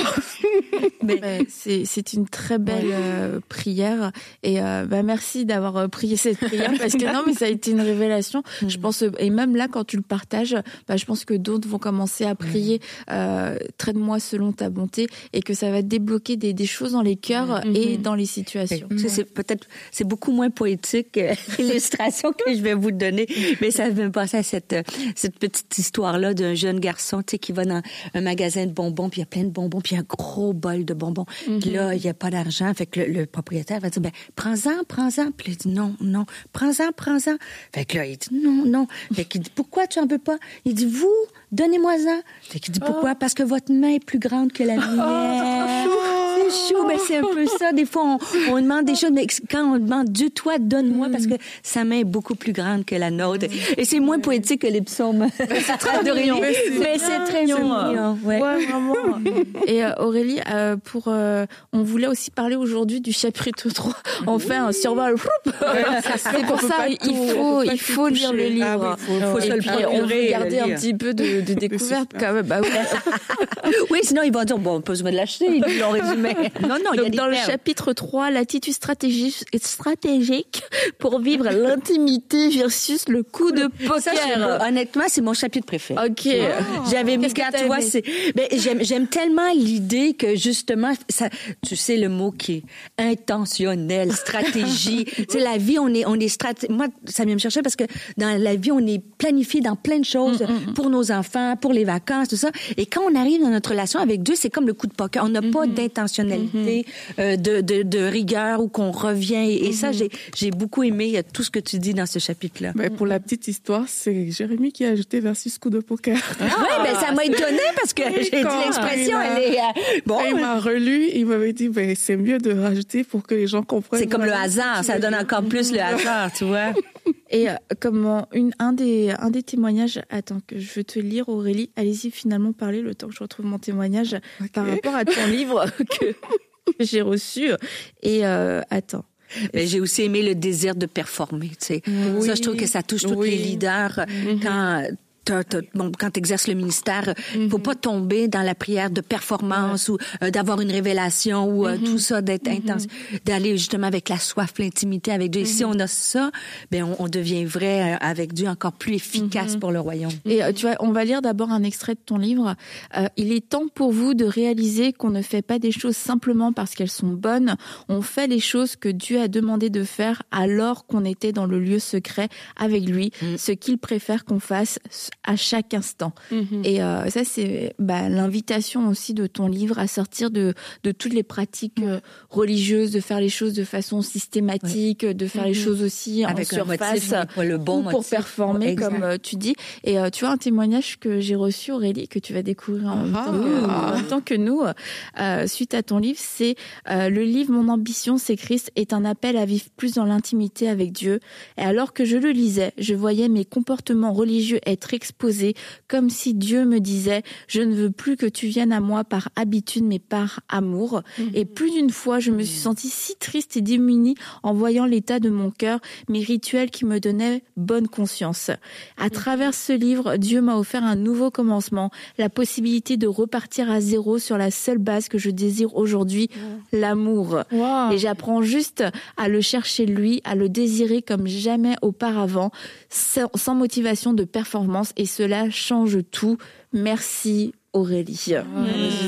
S3: Mais c'est, c'est une très belle euh, prière et euh, bah, merci d'avoir prié cette prière parce que non mais ça a été une révélation. Mmh. Je pense et même là quand tu le partages, bah, je pense que d'autres vont commencer à prier euh, traite-moi selon ta bonté et que ça va débloquer des, des choses dans les cœurs mmh. et dans les situations.
S4: Mmh. C'est peut-être c'est beaucoup moins poétique que l'illustration que je vais vous donner, mais ça me passer à cette cette petite histoire là d'un jeune garçon, tu sais, qui va dans un magasin de bonbons, puis il y a plein de bonbons, puis un gros bol de bonbons. Mm-hmm. Puis là, il y a pas d'argent, fait que le, le propriétaire va dire ben prends-en, prends-en. Puis il dit non, non, prends-en, prends-en. Fait que là, il dit non, non. Fait qu'il dit pourquoi tu en veux pas? Il dit vous, donnez-moi-en. Fait qu'il dit pourquoi? Oh. Parce que votre main est plus grande que la mienne. Oh, c'est chaud, mais c'est un peu ça. Des fois, on, on demande des choses, mais quand on demande Dieu, toi, donne-moi, mm. parce que sa main est beaucoup plus grande que la nôtre. Mm. Et c'est moins poétique que les psaumes. C'est très mignon. Mais c'est, mais c'est très mignon.
S3: Ouais. Ouais, vraiment. Et euh, Aurélie, euh, pour, euh, on voulait aussi parler aujourd'hui du chapitre trois. Enfin, oui. Survival. Ouais, c'est pour ça, il faut, il faut lire le livre.
S2: Ah, oui, faut, faut
S3: et puis, on veut garder un petit peu de, de découverte quand même. Bah,
S4: oui. Oui, sinon ils vont dire, bon, on peut se mettre l'acheter, ils l'ont résumé. Non, non, il y a des
S3: dans termes. Le chapitre trois, l'attitude stratégique, stratégique pour vivre l'intimité versus le coup de poker.
S4: Ça, c'est, honnêtement, c'est mon chapitre préféré.
S3: Ok. Oh.
S4: J'avais mis quatre, tu vois, c'est, ben, j'aime, j'aime tellement l'idée que, justement, ça, tu sais, le mot qui est intentionnel, stratégie. Tu sais, la vie, on est, on est strat... Moi, ça vient me chercher parce que dans la vie, on est planifié dans plein de choses mm-hmm. pour nos enfants, pour les vacances, tout ça. Et quand on arrive dans notre relation avec Dieu, c'est comme le coup de poker. On n'a mm-hmm. pas d'intentionnalité, mm-hmm. euh, de, de, de rigueur ou qu'on revient. Et, et mm-hmm. ça, j'ai, j'ai beaucoup aimé tout ce que tu dis dans ce chapitre-là.
S2: Ben, pour la petite histoire, c'est Jérémie qui a ajouté versus coup de poker.
S4: Ah, oui, ben, ça m'a étonné parce que j'ai dit l'expression, elle est, euh, bon.
S2: Il m'a relu, il m'avait dit, ben, c'est mieux de rajouter pour que les gens comprennent.
S4: C'est comme le hasard, ça donne encore plus le hasard, tu vois.
S3: Et euh, comme une, un, des, un des témoignages, attends, que je veux te lire, Aurélie, allez-y finalement parler le temps que je retrouve mon témoignage okay. par rapport à ton livre que j'ai reçu. Et euh, attends.
S4: Mais j'ai aussi aimé le désir de performer, tu sais. Oui. Ça, je trouve que ça touche tous oui. les leaders mm-hmm. quand... T'as, t'as, bon, quand tu exerces le ministère, il mm-hmm. faut pas tomber dans la prière de performance ouais. ou euh, d'avoir une révélation ou euh, mm-hmm. tout ça, d'être mm-hmm. intense, d'aller justement avec la soif, l'intimité avec Dieu. Mm-hmm. Et si on a ça, ben on, on devient vrai euh, avec Dieu, encore plus efficace mm-hmm. pour le royaume.
S3: Et euh, tu vois, on va lire d'abord un extrait de ton livre. Euh, il est temps pour vous de réaliser qu'on ne fait pas des choses simplement parce qu'elles sont bonnes. On fait les choses que Dieu a demandé de faire alors qu'on était dans le lieu secret avec lui, mm. ce qu'il préfère qu'on fasse à chaque instant. Mm-hmm. Et euh, ça, c'est bah, l'invitation aussi de ton livre à sortir de, de toutes les pratiques euh, religieuses, de faire les choses de façon systématique, ouais. de faire mm-hmm. les choses aussi avec en surface, motif, pour, le bon ou pour performer, exact. Comme euh, tu dis. Et euh, tu vois, un témoignage que j'ai reçu, Aurélie, que tu vas découvrir en, même, ah, temps que, ah. en même temps que nous, euh, suite à ton livre, c'est euh, le livre « Mon ambition, c'est Christ » est un appel à vivre plus dans l'intimité avec Dieu. Et alors que je le lisais, je voyais mes comportements religieux être exposé, comme si Dieu me disait « Je ne veux plus que tu viennes à moi par habitude, mais par amour. Mmh. » Et plus d'une fois, je me suis sentie si triste et démunie en voyant l'état de mon cœur, mes rituels qui me donnaient bonne conscience. À mmh. travers ce livre, Dieu m'a offert un nouveau commencement, la possibilité de repartir à zéro sur la seule base que je désire aujourd'hui, mmh. l'amour. Wow. Et j'apprends juste à le chercher lui, à le désirer comme jamais auparavant, sans, sans motivation de performance. Et cela change tout. Merci Aurélie.
S2: Mmh.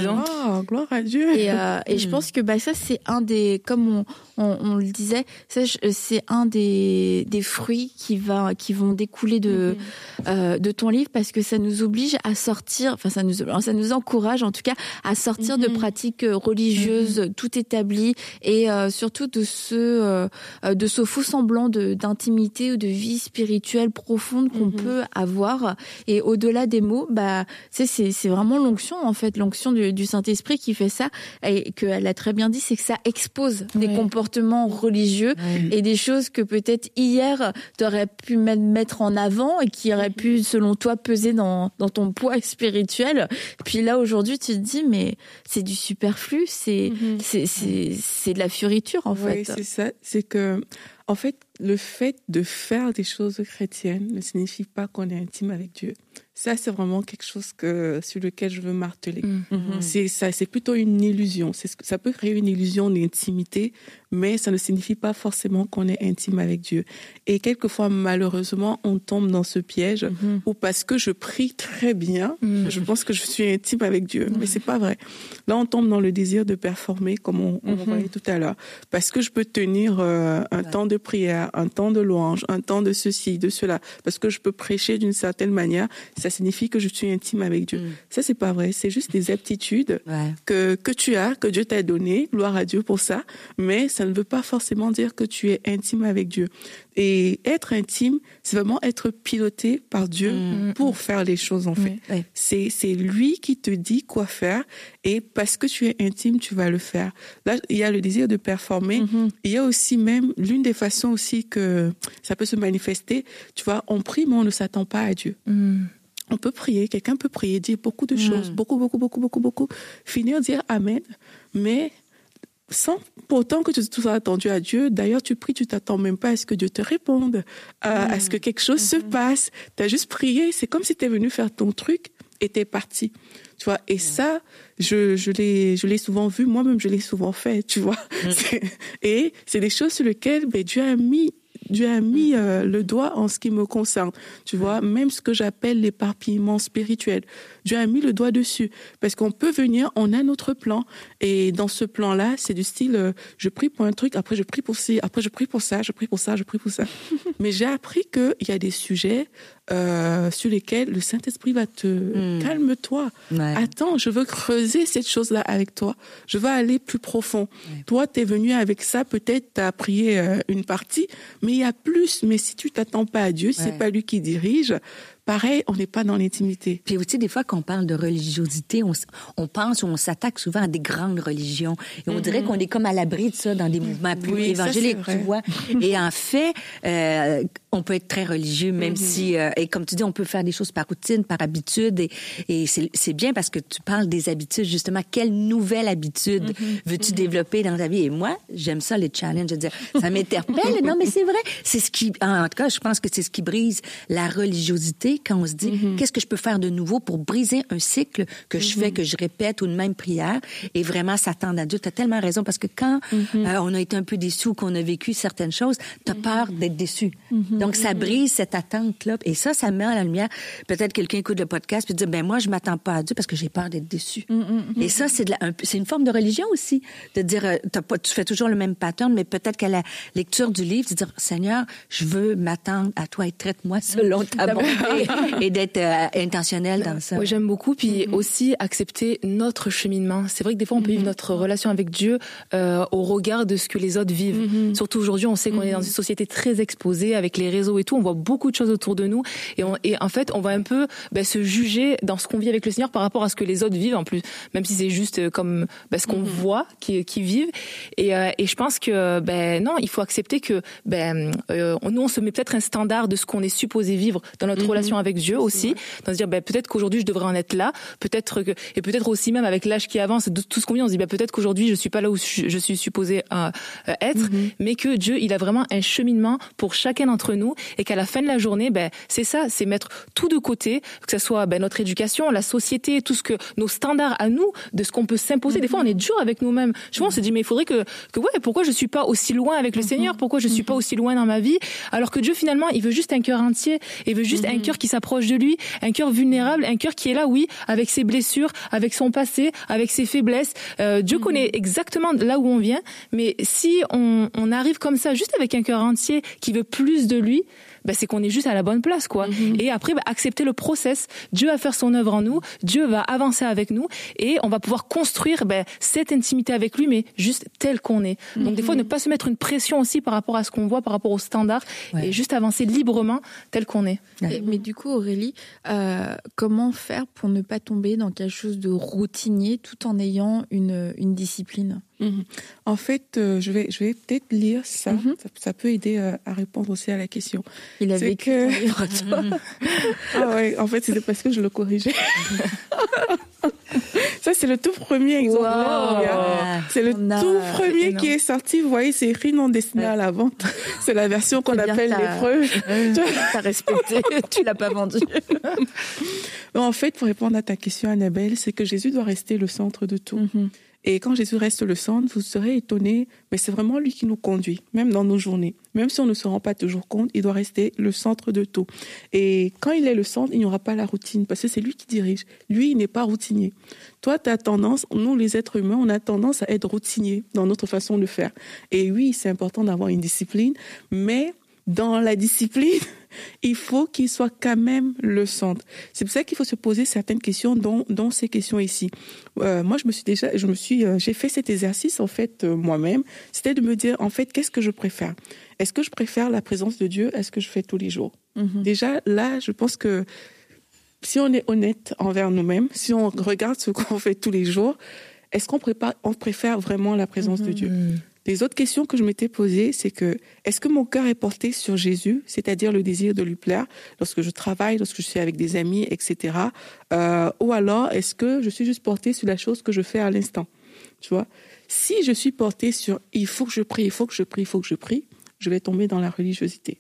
S2: Oh, gloire à Dieu.
S3: Et, euh, et je pense que bah ça c'est un des, comme on, on, on le disait, ça c'est un des des fruits qui va qui vont découler de mm-hmm. euh, de ton livre, parce que ça nous oblige à sortir, enfin ça nous ça nous encourage en tout cas à sortir mm-hmm. de pratiques religieuses mm-hmm. tout établies, et euh, surtout de ce euh, de ce faux semblant de d'intimité ou de vie spirituelle profonde qu'on mm-hmm. peut avoir. Et au-delà des mots, bah c'est c'est c'est vraiment l'onction en fait, l'onction du, du Saint-Esprit qui fait ça, et qu'elle a très bien dit, c'est que ça expose ouais. des comportements religieux ouais. et des choses que peut-être hier t'aurais pu mettre en avant et qui auraient pu, selon toi, peser dans dans ton poids spirituel. Puis là aujourd'hui, tu te dis mais c'est du superflu, c'est mm-hmm. c'est c'est c'est de la fioriture en
S2: ouais,
S3: fait.
S2: C'est ça, c'est que en fait le fait de faire des choses chrétiennes ne signifie pas qu'on est intime avec Dieu. Ça, c'est vraiment quelque chose que, sur lequel je veux marteler. Mm-hmm. C'est, ça, c'est plutôt une illusion. C'est, ça peut créer une illusion d'intimité, mais ça ne signifie pas forcément qu'on est intime avec Dieu. Et quelquefois, malheureusement, on tombe dans ce piège mm-hmm. où parce que je prie très bien, mm-hmm. je pense que je suis intime avec Dieu. Mm-hmm. Mais c'est pas vrai. Là, on tombe dans le désir de performer, comme on, on mm-hmm. voyait tout à l'heure. Parce que je peux tenir euh, un ouais. temps de prière, un temps de louange, un temps de ceci, de cela. Parce que je peux prêcher d'une certaine manière, ça signifie que je suis intime avec Dieu. Mm. Ça, c'est pas vrai. C'est juste des aptitudes ouais. que, que tu as, que Dieu t'a données. Gloire à Dieu pour ça. Mais ça ne veut pas forcément dire que tu es intime avec Dieu. Et être intime, c'est vraiment être piloté par Dieu mmh. pour faire les choses, en fait. Mmh. C'est, c'est lui qui te dit quoi faire, et parce que tu es intime, tu vas le faire. Là, il y a le désir de performer. Mmh. Il y a aussi même, l'une des façons aussi que ça peut se manifester, tu vois, on prie, mais on ne s'attend pas à Dieu. Mmh. On peut prier, quelqu'un peut prier, dire beaucoup de choses, mmh. beaucoup, beaucoup, beaucoup, beaucoup, beaucoup, finir, dire Amen, mais sans pourtant que tu sois attendu à Dieu. D'ailleurs, tu pries, tu t'attends même pas à ce que Dieu te réponde, à, mmh. à ce que quelque chose mmh. se passe. Tu as juste prié, c'est comme si tu es venu faire ton truc et tu es parti. Tu vois, et mmh. ça, je, je, l'ai, je l'ai souvent vu, moi-même je l'ai souvent fait, tu vois. Mmh. C'est, et c'est des choses sur lesquelles ben, Dieu a mis Dieu a mis euh, le doigt en ce qui me concerne, tu vois, même ce que j'appelle l'éparpillement spirituel. Dieu a mis le doigt dessus, parce qu'on peut venir, on a notre plan, et dans ce plan-là, c'est du style, euh, je prie pour un truc, après je prie pour ci, après je prie pour ça, je prie pour ça, je prie pour ça. Mais j'ai appris qu'il y a des sujets euh, sur lesquels le Saint-Esprit va te... Mmh. Calme-toi. Ouais. Attends, je veux creuser cette chose-là avec toi. Je veux aller plus profond. Ouais. Toi, t'es venu avec ça, peut-être t'as prié euh, une partie, mais il y a plus. Mais si tu t'attends pas à Dieu, ouais. c'est pas lui qui dirige. Pareil, on n'est pas dans l'intimité.
S4: Puis, tu sais, des fois, quand on parle de religiosité, on, on pense ou on s'attaque souvent à des grandes religions. Et on mm-hmm. dirait qu'on est comme à l'abri de ça dans des mouvements plus oui, évangéliques, ça, tu vois. Et en fait, euh, on peut être très religieux, même mm-hmm. si, euh, et comme tu dis, on peut faire des choses par routine, par habitude. Et, et c'est, c'est bien parce que tu parles des habitudes, justement. Quelle nouvelle habitude mm-hmm. veux-tu mm-hmm. développer dans ta vie? Et moi, j'aime ça, les challenges. Je veux dire, ça m'interpelle. Non, mais c'est vrai. C'est ce qui, en tout cas, je pense que c'est ce qui brise la religiosité. Quand on se dit, mm-hmm. qu'est-ce que je peux faire de nouveau pour briser un cycle que je mm-hmm. fais, que je répète, ou une même prière, et vraiment s'attendre à Dieu. Tu as tellement raison, parce que quand mm-hmm. euh, on a été un peu déçus ou qu'on a vécu certaines choses, tu as mm-hmm. peur d'être déçu. Mm-hmm. Donc, ça brise cette attente-là. Et ça, ça met en la lumière. Peut-être quelqu'un écoute le podcast et dit, ben moi, je m'attends pas à Dieu parce que j'ai peur d'être déçu. Mm-hmm. Et ça, c'est, de la, un, c'est une forme de religion aussi, de dire, euh, t'as pas, tu fais toujours le même pattern, mais peut-être qu'à la lecture du livre, de dire, Seigneur, je veux m'attendre à toi et traite-moi selon ta bonté. Et d'être euh, intentionnel dans ça.
S5: Oui, j'aime beaucoup. Puis mm-hmm. aussi accepter notre cheminement. C'est vrai que des fois, on peut mm-hmm. vivre notre relation avec Dieu euh, au regard de ce que les autres vivent. Mm-hmm. Surtout aujourd'hui, on sait qu'on mm-hmm. est dans une société très exposée avec les réseaux et tout. On voit beaucoup de choses autour de nous. Et, on, et en fait, on va un peu ben, se juger dans ce qu'on vit avec le Seigneur par rapport à ce que les autres vivent en plus. Même si c'est juste comme ben, ce qu'on mm-hmm. voit qui, qui vivent. Et, euh, et je pense que ben non, il faut accepter que ben, euh, nous, on se met peut-être un standard de ce qu'on est supposé vivre dans notre mm-hmm. relation avec Dieu aussi, dans se dire ben, peut-être qu'aujourd'hui je devrais en être là, peut-être que, et peut-être aussi même avec l'âge qui avance, de tout ce qu'on vit, on se dit ben, peut-être qu'aujourd'hui je suis pas là où je, je suis supposée euh, être, mm-hmm. mais que Dieu il a vraiment un cheminement pour chacun d'entre nous, et qu'à la fin de la journée ben c'est ça, c'est mettre tout de côté, que ce soit ben, notre éducation, la société, tout ce que nos standards à nous, de ce qu'on peut s'imposer. Mm-hmm. Des fois on est dur avec nous-mêmes. Souvent on se dit mais il faudrait que que ouais pourquoi je suis pas aussi loin avec le mm-hmm. Seigneur, pourquoi je suis mm-hmm. pas aussi loin dans ma vie, alors que Dieu finalement il veut juste un cœur entier, il veut juste mm-hmm. un cœur qui qui s'approche de lui, un cœur vulnérable, un cœur qui est là, oui, avec ses blessures, avec son passé, avec ses faiblesses. Euh, Dieu mm-hmm. connaît exactement là où on vient, mais si on, on arrive comme ça, juste avec un cœur entier qui veut plus de lui, ben c'est qu'on est juste à la bonne place, quoi. Mm-hmm. Et après, ben, accepter le process. Dieu va faire son œuvre en nous, Dieu va avancer avec nous, et on va pouvoir construire ben, cette intimité avec lui, mais juste tel qu'on est. Mm-hmm. Donc des fois, ne pas se mettre une pression aussi par rapport à ce qu'on voit, par rapport aux standards, ouais. et juste avancer librement tel qu'on est.
S3: Ouais. Mais du coup, Aurélie, euh, comment faire pour ne pas tomber dans quelque chose de routinier tout en ayant une, une discipline ?
S2: Mmh. En fait, euh, je vais, je vais peut-être lire ça. Mmh. ça. Ça peut aider euh, à répondre aussi à la question.
S3: Il a vécu que... ton livre, toi.
S2: Ah ouais, en fait, c'était parce que je le corrigeais. Ça, c'est le tout premier exemple. Wow. C'est le On tout a... premier qui est sorti. Vous voyez, c'est écrit non destiné ouais. à la vente. C'est la version qu'on appelle l'épreuve.
S3: T'as respecté, tu l'as pas vendu.
S2: En fait, pour répondre à ta question, Annabelle, c'est que Jésus doit rester le centre de tout. Mmh. Et quand Jésus reste le centre, vous serez étonnés, mais c'est vraiment lui qui nous conduit, même dans nos journées. Même si on ne se rend pas toujours compte, il doit rester le centre de tout. Et quand il est le centre, il n'y aura pas la routine, parce que c'est lui qui dirige. Lui, il n'est pas routinier. Toi, tu as tendance, nous les êtres humains, on a tendance à être routiniers dans notre façon de faire. Et oui, c'est important d'avoir une discipline, mais dans la discipline, il faut qu'il soit quand même le centre. C'est pour ça qu'il faut se poser certaines questions, dont, dont ces questions ici. Euh, moi, je me suis déjà, je me suis, euh, j'ai fait cet exercice en fait euh, moi-même. C'était de me dire en fait, qu'est-ce que je préfère ? Est-ce que je préfère la présence de Dieu ? Est-ce que je fais tous les jours ? Mm-hmm. Déjà, là, je pense que si on est honnête envers nous-mêmes, si on regarde ce qu'on fait tous les jours, est-ce qu'on prépare, on préfère vraiment la présence mm-hmm. de Dieu ? Les autres questions que je m'étais posées, c'est que est-ce que mon cœur est porté sur Jésus, c'est-à-dire le désir de lui plaire, lorsque je travaille, lorsque je suis avec des amis, et cetera. Euh, ou alors, est-ce que je suis juste portée sur la chose que je fais à l'instant, tu vois ? Si je suis portée sur « il faut que je prie, il faut que je prie, il faut que je prie », je vais tomber dans la religiosité.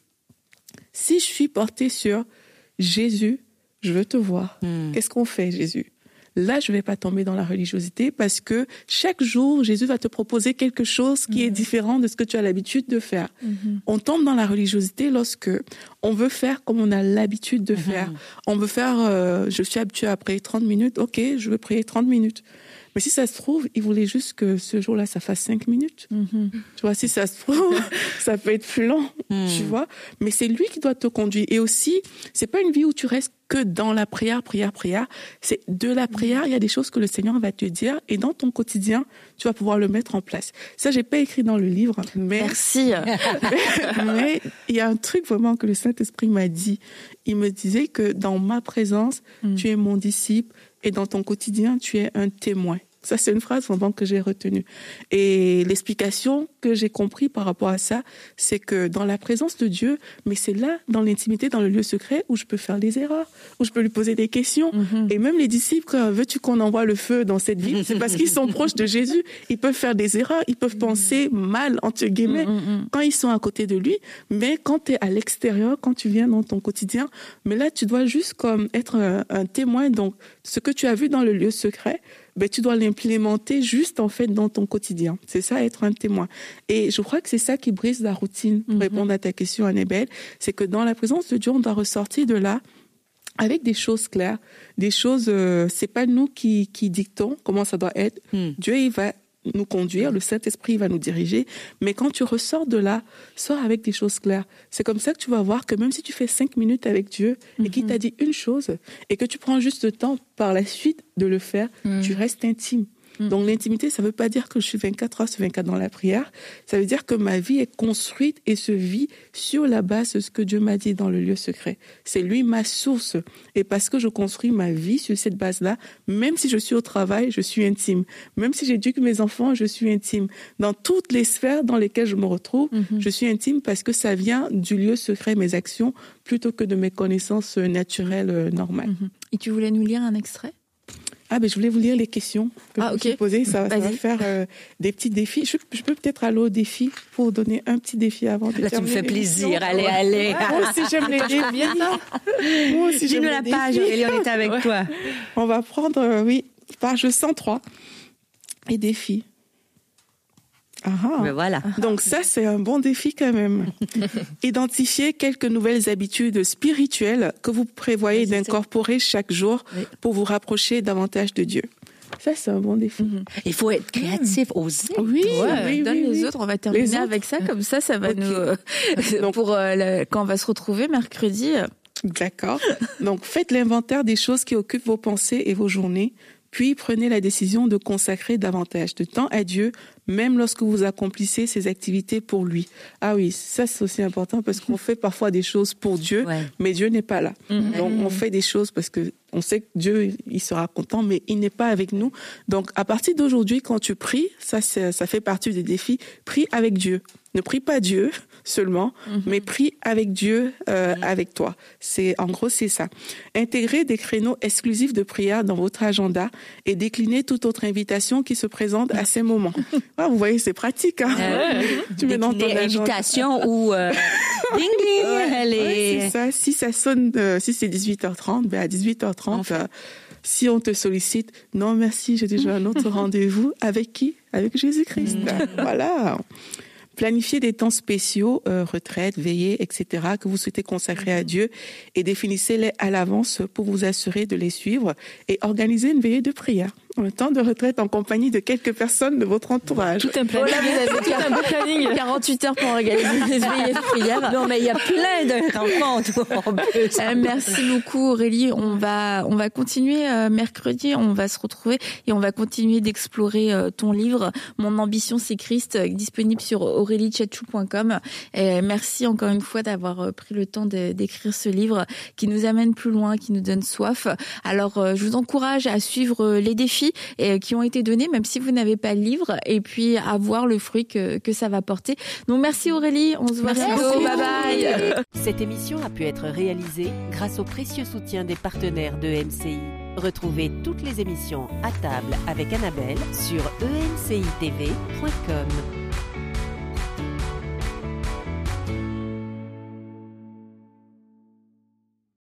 S2: Si je suis portée sur « Jésus, je veux te voir mmh. », qu'est-ce qu'on fait, Jésus ? Là, je ne vais pas tomber dans la religiosité parce que chaque jour, Jésus va te proposer quelque chose qui mmh. est différent de ce que tu as l'habitude de faire. Mmh. On tombe dans la religiosité lorsque on veut faire comme on a l'habitude de mmh. faire. On veut faire, euh, je suis habituée à prier trente minutes, ok, je veux prier trente minutes. Mais si ça se trouve, il voulait juste que ce jour-là, ça fasse cinq minutes. Mm-hmm. Tu vois, si ça se trouve, ça peut être plus long, mm. tu vois. Mais c'est lui qui doit te conduire. Et aussi, c'est pas une vie où tu restes que dans la prière, prière, prière. C'est de la prière, il y a des choses que le Seigneur va te dire et dans ton quotidien, tu vas pouvoir le mettre en place. Ça, j'ai pas écrit dans le livre, mais...
S3: Merci.
S2: mais, mais il y a un truc vraiment que le Saint-Esprit m'a dit. Il me disait que dans ma présence, mm. tu es mon disciple et dans ton quotidien, tu es un témoin. Ça, c'est une phrase vraiment que j'ai retenue. Et l'explication que j'ai compris par rapport à ça, c'est que dans la présence de Dieu, mais c'est là, dans l'intimité, dans le lieu secret, où je peux faire des erreurs, où je peux lui poser des questions. Mm-hmm. Et même les disciples, quand veux-tu qu'on envoie le feu dans cette ville, c'est parce qu'ils sont proches de Jésus. Ils peuvent faire des erreurs, ils peuvent penser mal, entre guillemets, mm-hmm. quand ils sont à côté de lui. Mais quand tu es à l'extérieur, quand tu viens dans ton quotidien, mais là, tu dois juste comme être un, un témoin. Donc, ce que tu as vu dans le lieu secret, ben, tu dois l'implémenter juste, en fait, dans ton quotidien. C'est ça, être un témoin. Et je crois que c'est ça qui brise la routine, pour mm-hmm. répondre à ta question, Annabelle. C'est que dans la présence de Dieu, on doit ressortir de là avec des choses claires, des choses, euh, c'est pas nous qui, qui dictons comment ça doit être. Mm. Dieu, il va nous conduire, le Saint-Esprit va nous diriger, mais quand tu ressors de là, sors avec des choses claires. C'est comme ça que tu vas voir que même si tu fais cinq minutes avec Dieu mm-hmm. et qu'il t'a dit une chose et que tu prends juste le temps par la suite de le faire, mm. tu restes intime. Mm. Donc l'intimité, ça ne veut pas dire que je suis vingt-quatre heures sur vingt-quatre dans la prière, ça veut dire que ma vie est construite et se vit sur la base de ce que Dieu m'a dit dans le lieu secret. C'est lui ma source. Et parce que je construis ma vie sur cette base-là, même si je suis au travail, je suis intime. Même si j'éduque mes enfants, je suis intime. Dans toutes les sphères dans lesquelles je me retrouve, mm-hmm. je suis intime parce que ça vient du lieu secret, mes actions, plutôt que de mes connaissances naturelles euh, normales.
S3: Mm-hmm. Et tu voulais nous lire un extrait ?
S2: Ah, ben je voulais vous lire les questions que
S3: ah,
S2: je
S3: okay.
S2: vous ai posées. Ça, ça va faire euh, des petits défis. Je, je peux peut-être aller au défi pour donner un petit défi avant de
S4: Là, tu me fais plaisir. Allez,
S2: ouais.
S4: allez.
S2: Ouais, moi aussi, j'aime les défis. Moi aussi, j'aime
S4: Dis-nous
S2: les
S4: la
S2: défis.
S4: page, Aurélie, on est avec ouais. toi.
S2: On va prendre, euh, oui, page cent trois. Et défi. Ah,
S4: mais voilà.
S2: Donc ça, c'est un bon défi quand même. Identifiez quelques nouvelles habitudes spirituelles que vous prévoyez oui, d'incorporer chaque jour oui. pour vous rapprocher davantage de Dieu. Ça, c'est un bon défi. Mm-hmm.
S4: Il faut être créatif, mmh. oser.
S2: Oui,
S3: ouais,
S2: oui,
S3: donne
S2: oui,
S3: les
S2: oui.
S3: autres. On va terminer avec ça. Comme ça, ça va okay. nous... Euh, Donc, pour euh, le, quand on va se retrouver mercredi...
S2: D'accord. Donc, faites l'inventaire des choses qui occupent vos pensées et vos journées, puis prenez la décision de consacrer davantage de temps à Dieu, même lorsque vous accomplissez ces activités pour lui. Ah oui, ça c'est aussi important parce qu'on fait parfois des choses pour Dieu, ouais. mais Dieu n'est pas là. Mm-hmm. Donc, on fait des choses parce que on sait que Dieu, il sera content, mais il n'est pas avec nous. Donc, à partir d'aujourd'hui, quand tu pries, ça, ça fait partie des défis, prie avec Dieu. Ne prie pas Dieu seulement, mm-hmm. mais prie avec Dieu, euh, mm-hmm. avec toi. C'est, en gros, c'est ça. Intégrer des créneaux exclusifs de prière dans votre agenda et décliner toute autre invitation qui se présente à ces moments. Ah, vous voyez, c'est pratique, hein. Euh, tu mets dans ton agenda.
S4: Invitation ou euh, ding ding,
S2: ouais,
S4: elle est...
S2: Ouais, c'est ça. Si ça sonne, euh, si c'est dix-huit heures trente, ben à dix-huit heures trente, enfin. euh, si on te sollicite, non merci, j'ai déjà un autre rendez-vous. Avec qui? Avec Jésus-Christ. Voilà. Planifiez des temps spéciaux, euh, retraite, veillée, et cetera, que vous souhaitez consacrer à Dieu et définissez-les à l'avance pour vous assurer de les suivre et organisez une veillée de prière. Un temps de retraite en compagnie de quelques personnes de votre entourage.
S3: Tout un planning. Voilà, vous avez tout un beau planning. quarante-huit heures pour organiser des veillées de prière.
S4: Non, mais il y a plein de rencontres en plus.
S3: Euh, merci beaucoup Aurélie. On va, on va continuer euh, mercredi. On va se retrouver et on va continuer d'explorer euh, ton livre. Mon ambition, c'est Christ, euh, disponible sur aurélie tchatchou point com. Et merci encore une fois d'avoir euh, pris le temps de, d'écrire ce livre qui nous amène plus loin, qui nous donne soif. Alors, euh, je vous encourage à suivre euh, les défis et qui ont été donnés, même si vous n'avez pas le livre, et puis à voir le fruit que, que ça va porter. Donc merci Aurélie, on se voit bientôt, bye bye.
S1: Cette émission a pu être réalisée grâce au précieux soutien des partenaires de E M C I. Retrouvez toutes les émissions à table avec Annabelle sur e m c i t v point com.